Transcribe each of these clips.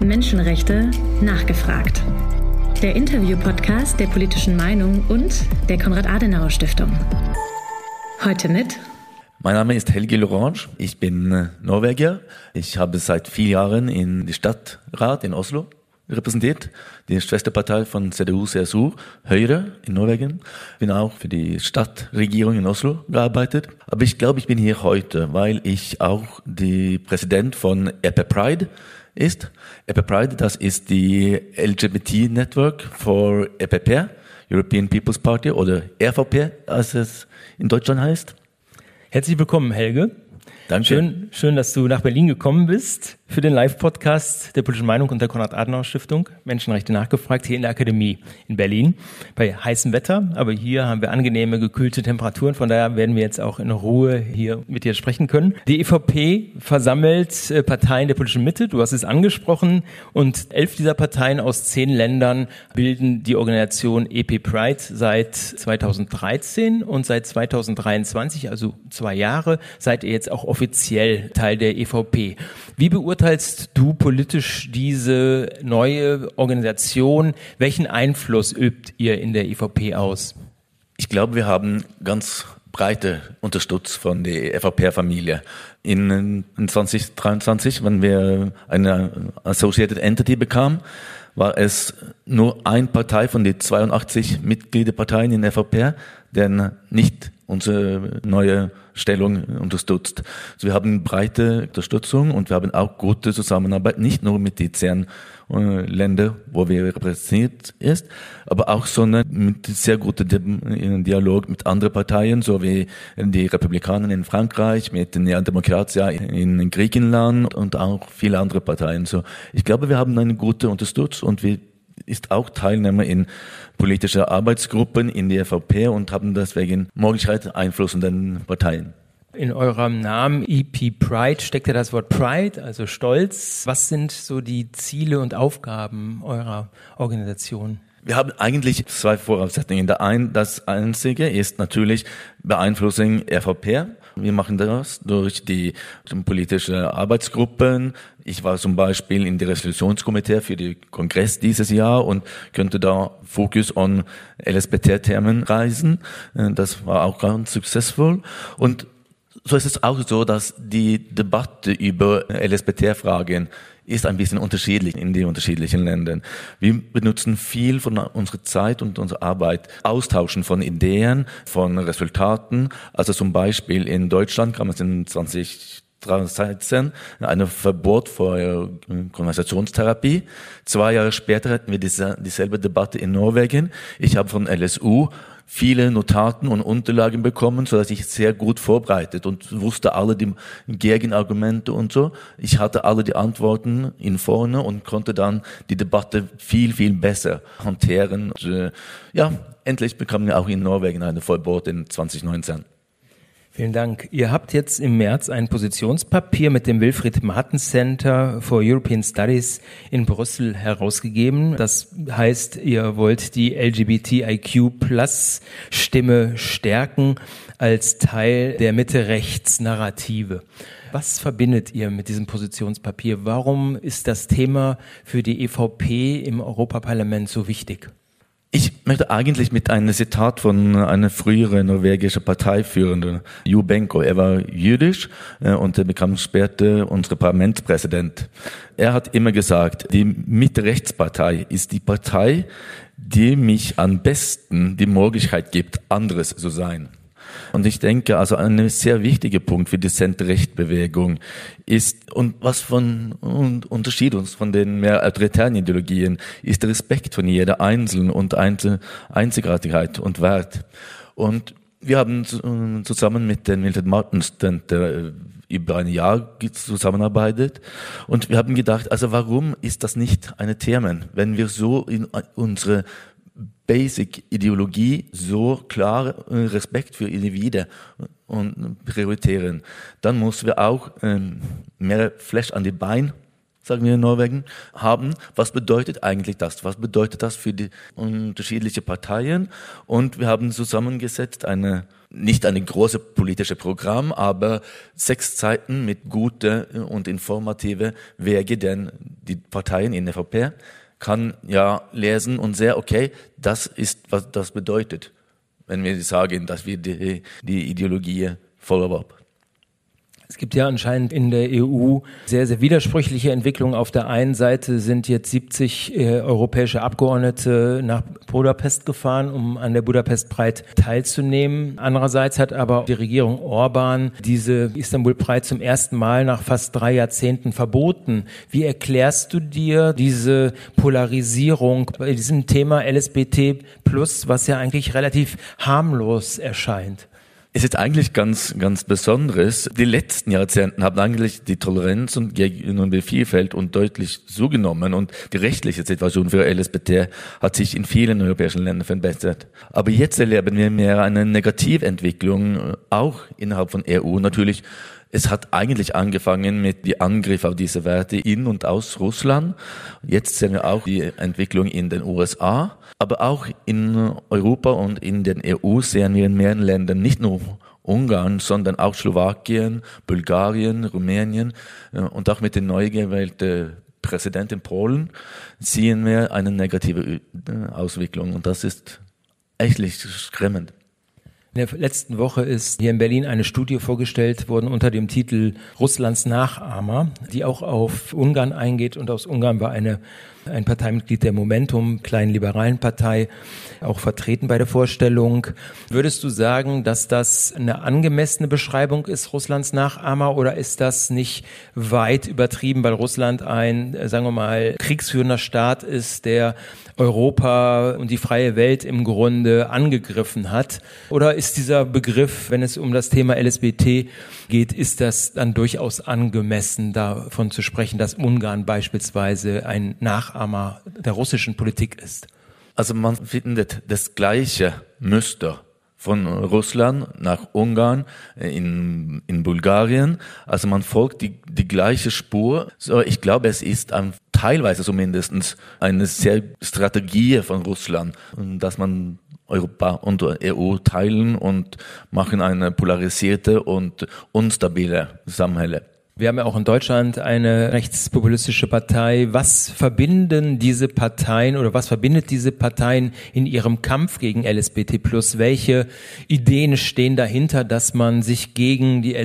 Menschenrechte nachgefragt. Der Interview-Podcast der Politischen Meinung und der Konrad-Adenauer-Stiftung. Heute mit... Mein Name ist Helge Lorange, ich bin Norweger. Ich habe seit 4 Jahren in die Stadtrat in Oslo repräsentiert, die Schwesterpartei von CDU-CSU, Høyre in Norwegen. Bin auch für die Stadtregierung in Oslo gearbeitet. Aber ich glaube, ich bin hier heute, weil ich auch die Präsident von EP Pride ist. EP Pride, das ist die LGBT-Network for EPP, European People's Party, oder RVP, als es in Deutschland heißt. Herzlich willkommen, Helge. Danke. Schön, dass du nach Berlin gekommen bist für den Live-Podcast der Politischen Meinung und der Konrad-Adenauer-Stiftung. Menschenrechte nachgefragt, hier in der Akademie in Berlin. Bei heißem Wetter, aber hier haben wir angenehme, gekühlte Temperaturen. Von daher werden wir jetzt auch in Ruhe hier mit dir sprechen können. Die EVP versammelt Parteien der politischen Mitte, du hast es angesprochen. Und 11 dieser Parteien aus 10 Ländern bilden die Organisation EP Pride seit 2013 und seit 2023, also 2 Jahre, seid ihr jetzt auch offiziell Teil der EVP. Wie beurteilst du politisch diese neue Organisation? Welchen Einfluss übt ihr in der EVP aus? Ich glaube, wir haben ganz breite Unterstützung von der EVP-Familie. In 2023, wenn wir eine Associated Entity bekamen, war es nur eine Partei von den 82 Mitgliederparteien in der EVP, der nicht unsere neue Stellung unterstützt. Also wir haben breite Unterstützung und wir haben auch gute Zusammenarbeit, nicht nur mit den 10 Ländern, wo wir repräsentiert ist, aber auch sondern mit sehr gutem Dialog mit anderen Parteien, so wie die Republikaner in Frankreich, mit den Nea Demokratia in Griechenland und auch viele andere Parteien. So, ich glaube, wir haben eine gute Unterstützung und wir ist auch Teilnehmer in politische Arbeitsgruppen in der EVP und haben deswegen Möglichkeit Einfluss in den Parteien. In eurem Namen EP Pride steckt ja das Wort Pride, also Stolz. Was sind so die Ziele und Aufgaben eurer Organisation? Wir haben eigentlich 2 Voraussetzungen. Das einzige ist natürlich Beeinflussung EVP. Wir machen das durch die politische Arbeitsgruppen. Ich war zum Beispiel in der Resolutionskomitee für den Kongress dieses Jahr und könnte da Fokus on LSBT-Themen reisen. Das war auch ganz successful. Und so ist es auch so, dass die Debatte über LSBT-Fragen ist ein bisschen unterschiedlich in den unterschiedlichen Ländern. Wir benutzen viel von unserer Zeit und unserer Arbeit, Austauschen von Ideen, von Resultaten. Also zum Beispiel in Deutschland kam es in 2013 ein Verbot für Konversationstherapie. 2 Jahre später hatten wir dieselbe Debatte in Norwegen. Ich habe von LSU viele Notaten und Unterlagen bekommen, so dass ich sehr gut vorbereitet und wusste alle die Gegenargumente und so. Ich hatte alle die Antworten in vorne und konnte dann die Debatte viel, viel besser hantieren. Und, endlich bekamen wir auch in Norwegen ein Verbot in 2019. Vielen Dank. Ihr habt jetzt im März ein Positionspapier mit dem Wilfried Martens Center for European Studies in Brüssel herausgegeben. Das heißt, ihr wollt die LGBTIQ+-Stimme stärken als Teil der Mitte-Rechts-Narrative. Was verbindet ihr mit diesem Positionspapier? Warum ist das Thema für die EVP im Europaparlament so wichtig? Ich möchte eigentlich mit einem Zitat von einer früheren norwegischen Parteiführenden, Jo Benko. Er war jüdisch und er bekam später unser Parlamentspräsident. Er hat immer gesagt, die Mitte-Rechts-Partei ist die Partei, die mich am besten die Möglichkeit gibt, anderes zu sein. Und ich denke, also ein sehr wichtiger Punkt für die Center-Recht-Bewegung ist, und was unterschied uns von den mehr autoritären Ideologien, ist der Respekt von jeder Einzelnen und Einzigartigkeit und Wert. Und wir haben zusammen mit den Wilfried Martens Center über ein Jahr zusammenarbeitet und wir haben gedacht, also warum ist das nicht eine Thema, wenn wir so in unsere Basic-Ideologie so klar Respekt für Individuen und priorisieren, dann müssen wir auch mehr Fleisch an die Beine sagen wir in Norwegen, haben. Was bedeutet eigentlich das? Was bedeutet das für die unterschiedlichen Parteien? Und wir haben zusammengesetzt nicht eine große politische Programm, aber 6 Seiten mit gute und informative Wege, denn die Parteien in der EVP kann ja lesen und sehen, okay, das ist, was das bedeutet, wenn wir sagen, dass wir die Ideologie follow-up. Es gibt ja anscheinend in der EU sehr, sehr widersprüchliche Entwicklungen. Auf der einen Seite sind jetzt 70 europäische Abgeordnete nach Budapest gefahren, um an der Budapest Pride teilzunehmen. Andererseits hat aber die Regierung Orban diese Istanbul Pride zum ersten Mal nach fast 3 Jahrzehnten verboten. Wie erklärst du dir diese Polarisierung bei diesem Thema LSBT+, was ja eigentlich relativ harmlos erscheint? Es ist eigentlich ganz, ganz Besonderes. Die letzten Jahrzehnte haben eigentlich die Toleranz und die Vielfalt und deutlich zugenommen und die rechtliche Situation für LSBT hat sich in vielen europäischen Ländern verbessert. Aber jetzt erleben wir mehr eine Negativentwicklung, auch innerhalb von EU. Natürlich, es hat eigentlich angefangen mit dem Angriff auf diese Werte in und aus Russland. Jetzt sehen wir auch die Entwicklung in den USA. Aber auch in Europa und in den EU sehen wir in mehreren Ländern, nicht nur Ungarn, sondern auch Slowakien, Bulgarien, Rumänien und auch mit der neu gewählten Präsidentin Polen sehen wir eine negative Auswicklung und das ist echt schreckend. In der letzten Woche ist hier in Berlin eine Studie vorgestellt worden unter dem Titel Russlands Nachahmer, die auch auf Ungarn eingeht und aus Ungarn war ein Parteimitglied der Momentum, kleinen liberalen Partei, auch vertreten bei der Vorstellung. Würdest du sagen, dass das eine angemessene Beschreibung ist, Russlands Nachahmer, oder ist das nicht weit übertrieben, weil Russland ein, sagen wir mal, kriegsführender Staat ist, der Europa und die freie Welt im Grunde angegriffen hat? Oder ist dieser Begriff, wenn es um das Thema LSBT geht, ist das dann durchaus angemessen, davon zu sprechen, dass Ungarn beispielsweise ein Nachahmer der russischen Politik ist? Also man findet das gleiche Muster von Russland nach Ungarn, in Bulgarien. Also man folgt die gleiche Spur. So, ich glaube, es ist teilweise zumindest eine sehr Strategie von Russland, dass man Europa und EU teilen und machen eine polarisierte und unstabile Zusammenhänge. Wir haben ja auch in Deutschland eine rechtspopulistische Partei. Was verbinden diese Parteien oder was verbindet diese Parteien in ihrem Kampf gegen LSBT+? Welche Ideen stehen dahinter, dass man sich gegen die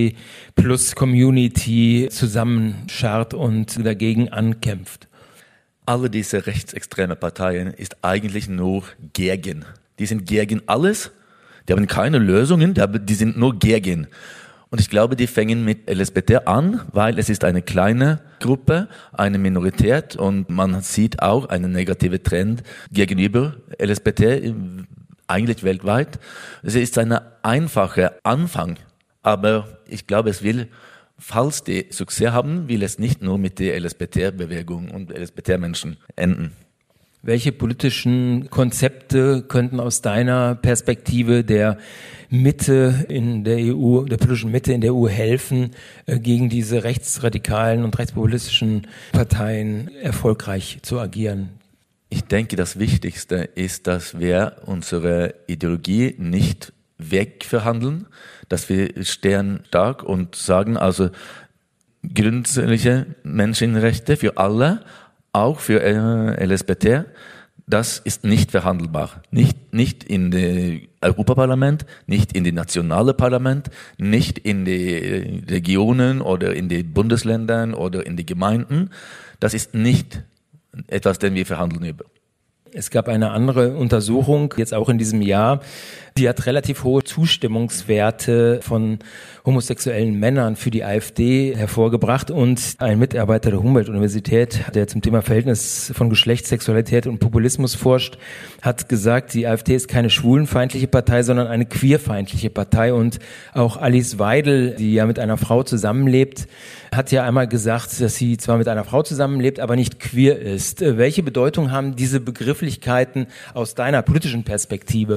LSBT+-Community zusammenschart und dagegen ankämpft? Alle diese rechtsextreme Parteien ist eigentlich nur gegen. Die sind gegen alles. Die haben keine Lösungen, die sind nur gegen. Und ich glaube, die fangen mit LSBT an, weil es ist eine kleine Gruppe, eine Minorität und man sieht auch einen negativen Trend gegenüber LSBT, eigentlich weltweit. Es ist ein einfacher Anfang, aber ich glaube, falls die Success haben, will es nicht nur mit der LSBT-Bewegung und LSBT-Menschen enden. Welche politischen Konzepte könnten aus deiner Perspektive der Mitte in der EU, der politischen Mitte in der EU helfen, gegen diese rechtsradikalen und rechtspopulistischen Parteien erfolgreich zu agieren? Ich denke, das Wichtigste ist, dass wir unsere Ideologie nicht wegverhandeln, dass wir stehen stark und sagen, also grundsätzliche Menschenrechte für alle, auch für LSBT, das ist nicht verhandelbar. Nicht in den Europaparlament, nicht in die nationale Parlament, nicht in die Regionen oder in die Bundesländern oder in die Gemeinden. Das ist nicht etwas, den wir verhandeln über. Es gab eine andere Untersuchung, jetzt auch in diesem Jahr, die hat relativ hohe Zustimmungswerte von homosexuellen Männern für die AfD hervorgebracht und ein Mitarbeiter der Humboldt-Universität, der zum Thema Verhältnis von Geschlecht, Sexualität und Populismus forscht, hat gesagt, die AfD ist keine schwulenfeindliche Partei, sondern eine queerfeindliche Partei und auch Alice Weidel, die ja mit einer Frau zusammenlebt, hat ja einmal gesagt, dass sie zwar mit einer Frau zusammenlebt, aber nicht queer ist. Welche Bedeutung haben diese Begrifflichkeiten aus deiner politischen Perspektive?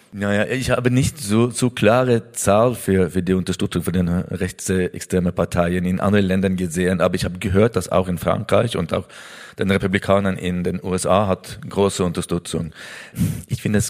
Naja, ich habe nicht so klare Zahl für die Unterstützung für den rechtsextremen Parteien in anderen Ländern gesehen, aber ich habe gehört, dass auch in Frankreich und auch den Republikanern in den USA hat große Unterstützung. Ich kann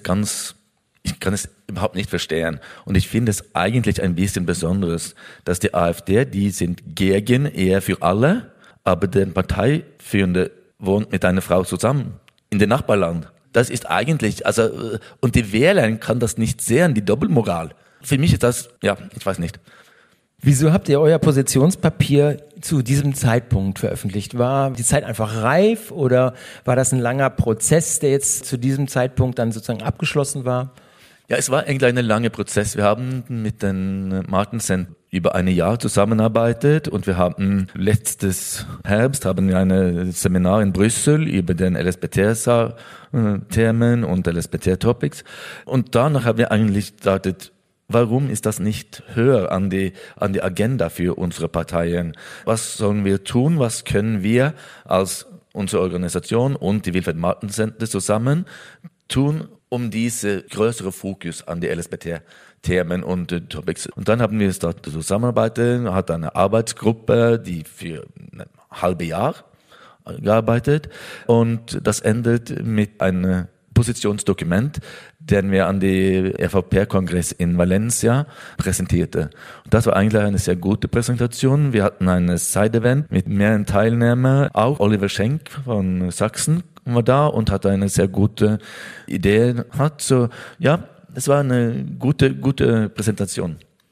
es überhaupt nicht verstehen. Und ich finde es eigentlich ein bisschen Besonderes, dass die AfD, die sind gegen Ehe für alle, aber der Parteiführende wohnt mit einer Frau zusammen in dem Nachbarland. Das ist eigentlich, und die Wähler kann das nicht sehen, die Doppelmoral. Für mich ist das, ich weiß nicht. Wieso habt ihr euer Positionspapier zu diesem Zeitpunkt veröffentlicht? War die Zeit einfach reif oder war das ein langer Prozess, der jetzt zu diesem Zeitpunkt dann sozusagen abgeschlossen war? Ja, es war eigentlich ein langer Prozess. Wir haben mit den Martin Center über ein Jahr zusammengearbeitet und wir haben letztes Herbst ein Seminar in Brüssel über den LSBT-Themen und LSBT-Topics. Und danach haben wir eigentlich gestartet, warum ist das nicht höher an die Agenda für unsere Parteien? Was sollen wir tun? Was können wir als unsere Organisation und die Wilfried Martin Center zusammen tun, um diese größere Fokus an die LSBT-Themen und Topics. Und dann haben wir es dort zusammengearbeitet, hat eine Arbeitsgruppe, die für ein halbes Jahr gearbeitet und das endet mit einem Positionsdokument, den wir an die EVP-Kongress in Valencia präsentierte. Und das war eigentlich eine sehr gute Präsentation. Wir hatten ein Side-Event mit mehreren Teilnehmern, auch Oliver Schenk von Sachsen war da und hatte eine sehr gute Idee. Es war eine gute Präsentation.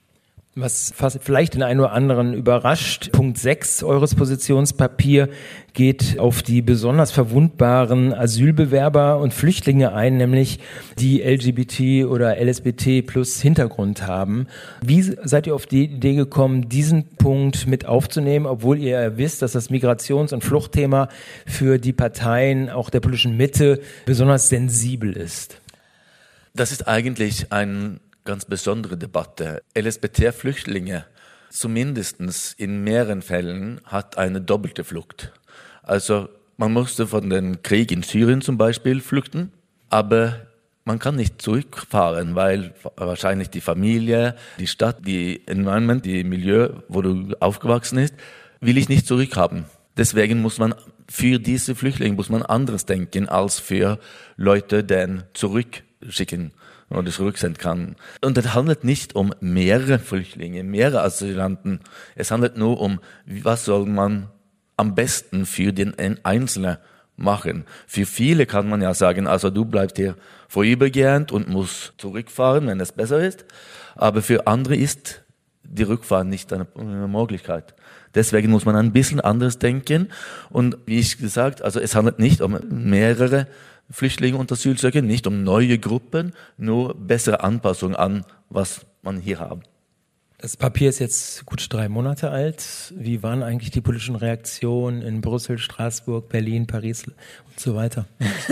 Was vielleicht den einen oder anderen überrascht, Punkt 6 eures Positionspapier geht auf die besonders verwundbaren Asylbewerber und Flüchtlinge ein, nämlich die LGBT oder LSBT plus Hintergrund haben. Wie seid ihr auf die Idee gekommen, diesen Punkt mit aufzunehmen, obwohl ihr ja wisst, dass das Migrations- und Fluchtthema für die Parteien auch der politischen Mitte besonders sensibel ist? Das ist eigentlich eine ganz besondere Debatte. LSBT-Flüchtlinge, zumindest in mehreren Fällen, hat eine doppelte Flucht. Also man musste von dem Krieg in Syrien zum Beispiel flüchten, aber man kann nicht zurückfahren, weil wahrscheinlich die Familie, die Stadt, die Environment, die Milieu, wo du aufgewachsen bist, will ich nicht zurückhaben. Deswegen muss man für diese Flüchtlinge anderes denken als für Leute, die zurückschicken oder zurücksenden kann. Und es handelt nicht um mehrere Flüchtlinge, mehrere Asylanten. Es handelt nur um, was soll man am besten für den Einzelnen machen. Für viele kann man ja sagen, also du bleibst hier vorübergehend und musst zurückfahren, wenn es besser ist. Aber für andere ist die Rückfahrt nicht eine Möglichkeit. Deswegen muss man ein bisschen anders denken. Und wie ich gesagt, also es handelt nicht um mehrere Flüchtlinge und Asylsucher, nicht um neue Gruppen, nur bessere Anpassung an, was man hier hat. Das Papier ist jetzt gut 3 Monate alt. Wie waren eigentlich die politischen Reaktionen in Brüssel, Straßburg, Berlin, Paris und so weiter?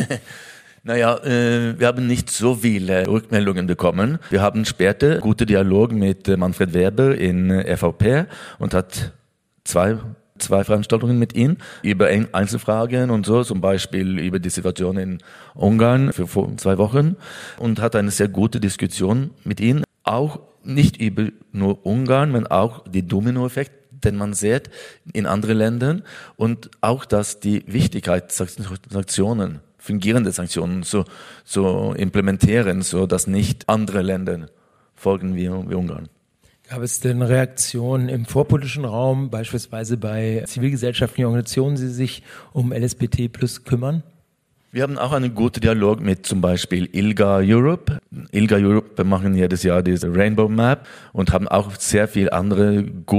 Naja, wir haben nicht so viele Rückmeldungen bekommen. Wir haben später gute Dialog mit Manfred Weber in EVP und hat zwei Veranstaltungen mit ihm über Einzelfragen und so, zum Beispiel über die Situation in Ungarn für 2 Wochen und hat eine sehr gute Diskussion mit ihm. Auch nicht über nur Ungarn, sondern auch die Dominoeffekt, den man sieht in anderen Ländern und auch, dass die Wichtigkeit Sanktionen, fungierende Sanktionen so implementieren, so dass nicht andere Länder folgen wie Ungarn. Gab es denn Reaktionen im vorpolitischen Raum, beispielsweise bei zivilgesellschaftlichen Organisationen, die sich um LSBT plus kümmern? Wir haben auch einen guten Dialog mit zum Beispiel ILGA Europe. ILGA Europe machen jedes Jahr diese Rainbow Map und haben auch sehr viel andere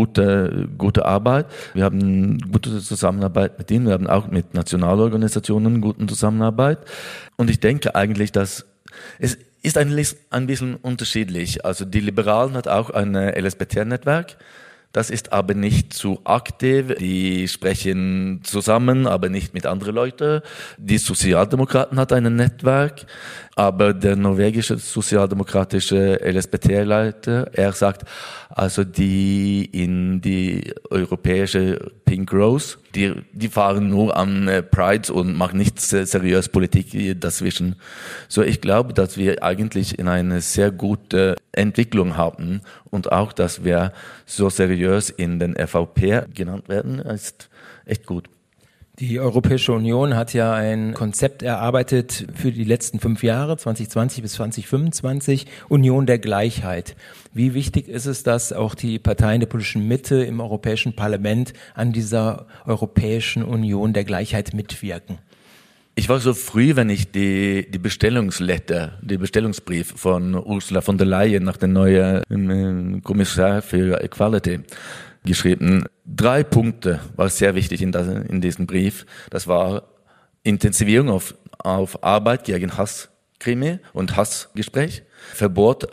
gute Arbeit. Wir haben gute Zusammenarbeit mit ihnen. Wir haben auch mit Nationalorganisationen gute Zusammenarbeit. Und ich denke eigentlich, dass es ist ein bisschen unterschiedlich. Also die Liberalen hat auch ein LSBT-Netzwerk. Das ist aber nicht zu aktiv. Die sprechen zusammen, aber nicht mit anderen Leuten. Die Sozialdemokraten hat ein Netzwerk, aber der norwegische sozialdemokratische LSBT-Leiter, er sagt, also die in die europäische Pink Rose, die fahren nur an Pride und machen nicht seriös Politik dazwischen. So, ich glaube, dass wir eigentlich in eine sehr gute Entwicklung haben und auch, dass wir so seriös in den EVP genannt werden, ist echt gut. Die Europäische Union hat ja ein Konzept erarbeitet für die letzten 5 Jahre, 2020 bis 2025, Union der Gleichheit. Wie wichtig ist es, dass auch die Parteien der politischen Mitte im Europäischen Parlament an dieser Europäischen Union der Gleichheit mitwirken? Ich war so früh, wenn ich die Bestellungsbrief von Ursula von der Leyen nach dem neuen Kommissar für Equality geschrieben. 3 Punkte war sehr wichtig in diesem Brief. Das war Intensivierung auf Arbeit gegen Hasskrimi und Hassgespräch, Verbot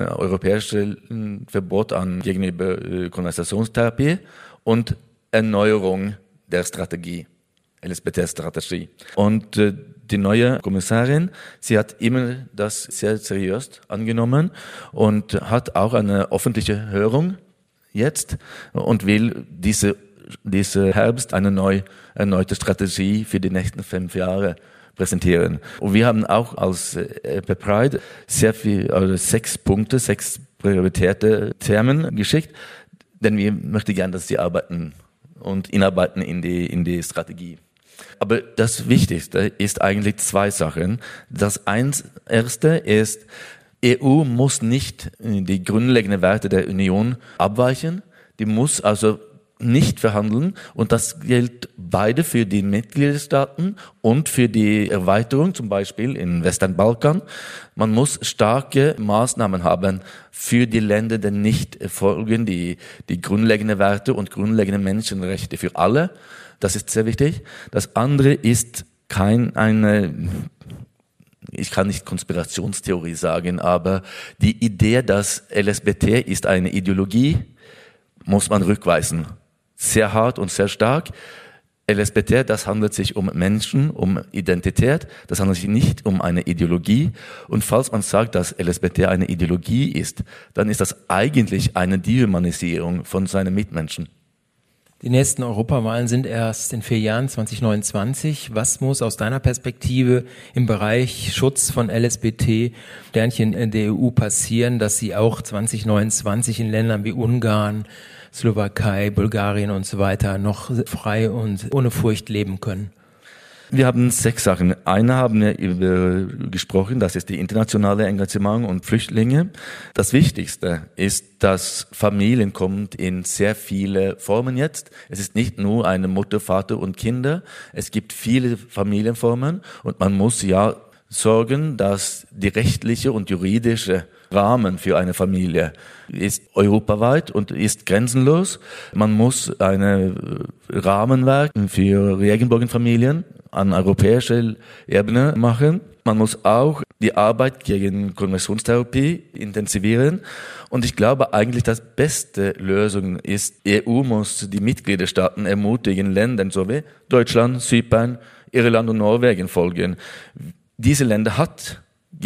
gegenüber Konversationstherapie und Erneuerung der Strategie, LSBT-Strategie. Und die neue Kommissarin, sie hat immer das sehr seriös angenommen und hat auch eine öffentliche Hörung jetzt und will diese Herbst eine erneute Strategie für die nächsten 5 Jahre präsentieren. Und wir haben auch als Pride sehr viel, also 6 prioritäre Themen geschickt, denn wir möchten gerne, dass sie arbeiten und inarbeiten in die Strategie. Aber das Wichtigste ist eigentlich 2 Sachen. Das erste ist, EU muss nicht die grundlegenden Werte der Union abweichen. Die muss also nicht verhandeln. Und das gilt beide für die Mitgliedstaaten und für die Erweiterung, zum Beispiel im Westbalkan. Man muss starke Maßnahmen haben für die Länder, die nicht folgen, die grundlegenden Werte und grundlegende Menschenrechte für alle. Das ist sehr wichtig. Das andere ist ich kann nicht Konspirationstheorie sagen, aber die Idee, dass LSBT ist eine Ideologie, muss man rückweisen. Sehr hart und sehr stark. LSBT, das handelt sich um Menschen, um Identität, das handelt sich nicht um eine Ideologie. Und falls man sagt, dass LSBT eine Ideologie ist, dann ist das eigentlich eine Dehumanisierung von seinen Mitmenschen. Die nächsten Europawahlen sind erst in 4 Jahren, 2029. Was muss aus deiner Perspektive im Bereich Schutz von LSBT-Sternchen in der EU passieren, dass sie auch 2029 in Ländern wie Ungarn, Slowakei, Bulgarien und so weiter noch frei und ohne Furcht leben können? Wir haben 6 Sachen. Eine haben wir gesprochen, das ist die internationale Engagement und Flüchtlinge. Das Wichtigste ist, dass Familien kommt in sehr viele Formen jetzt. Es ist nicht nur eine Mutter, Vater und Kinder. Es gibt viele Familienformen und man muss ja sorgen, dass die rechtliche und juridische Rahmen für eine Familie ist europaweit und ist grenzenlos. Man muss eine Rahmenwerk für Regenbogenfamilien an europäischer Ebene machen. Man muss auch die Arbeit gegen Konversionstherapie intensivieren. Und ich glaube eigentlich, dass beste Lösung ist, EU muss die Mitgliedstaaten ermutigen, Ländern so wie Deutschland, Zypern, Irland und Norwegen folgen. Diese Länder hat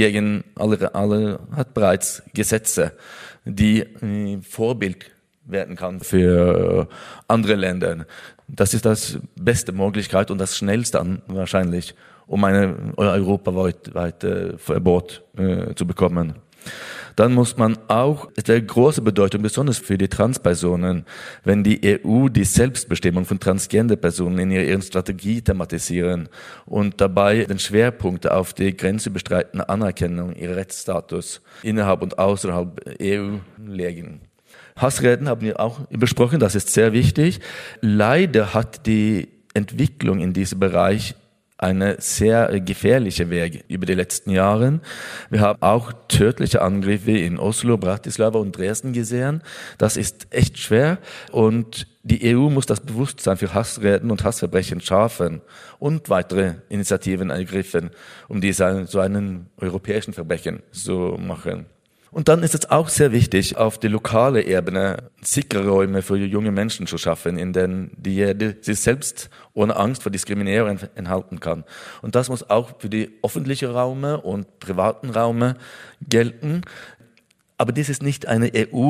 bereits Gesetze, die Vorbild werden kann für andere Länder. Das ist das beste Möglichkeit und das schnellste wahrscheinlich, um eine europaweite Verbot zu bekommen. Dann muss man auch, es wäre große Bedeutung, besonders für die Transpersonen, wenn die EU die Selbstbestimmung von Transgender-Personen in ihrer Strategie thematisieren und dabei den Schwerpunkt auf die grenzüberschreitende Anerkennung ihres Rechtsstatus innerhalb und außerhalb EU legen. Hassreden haben wir auch besprochen, das ist sehr wichtig. Leider hat die Entwicklung in diesem Bereich eine sehr gefährliche Weg über die letzten Jahre. Wir haben auch tödliche Angriffe in Oslo, Bratislava und Dresden gesehen. Das ist echt schwer und die EU muss das Bewusstsein für Hassreden und Hassverbrechen schärfen und weitere Initiativen ergriffen, um so einen europäischen Verbrechen zu machen. Und dann ist es auch sehr wichtig, auf die lokale Ebene sichere Räume für junge Menschen zu schaffen, in denen jeder sich selbst ohne Angst vor Diskriminierung enthalten kann. Und das muss auch für die öffentlichen Räume und privaten Räume gelten. Aber dies ist nicht eine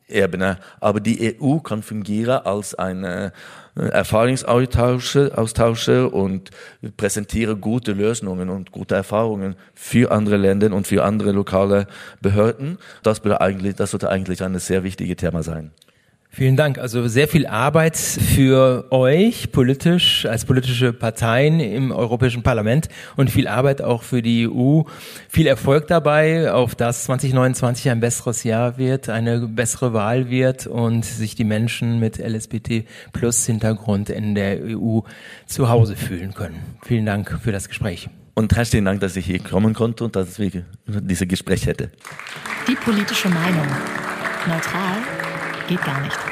Ebene. Aber die EU kann fungieren als eine Erfahrungsaustausche und präsentiere gute Lösungen und gute Erfahrungen für andere Länder und für andere lokale Behörden. Das sollte eigentlich ein sehr wichtiges Thema sein. Vielen Dank. Also sehr viel Arbeit für euch politisch, als politische Parteien im Europäischen Parlament und viel Arbeit auch für die EU. Viel Erfolg dabei, auf dass 2029 ein besseres Jahr wird, eine bessere Wahl wird und sich die Menschen mit LSBT-Plus-Hintergrund in der EU zu Hause fühlen können. Vielen Dank für das Gespräch. Und herzlichen Dank, dass ich hier kommen konnte und dass wir dieses Gespräch hätte. Die politische Meinung. Neutral geht gar nicht.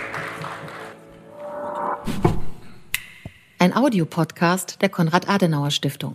Ein Audiopodcast der Konrad-Adenauer-Stiftung.